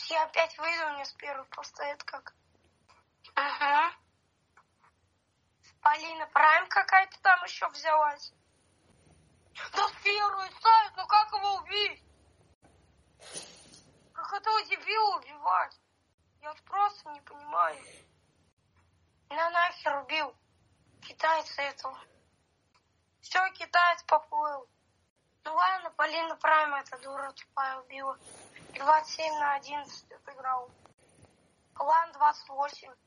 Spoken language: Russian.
Я опять выйду, мне с первой поставят как. Ага. Полина Прайм какая-то там еще взялась. Да с первой ставят, ну как его убить? Как этого дебила убивать? Я вот просто не понимаю. На нахер убил китайца этого. Все, китаец поплыл. Ну ладно, Полина Прайм, эта дура тупая убила. 27-11 отыграл. План 28.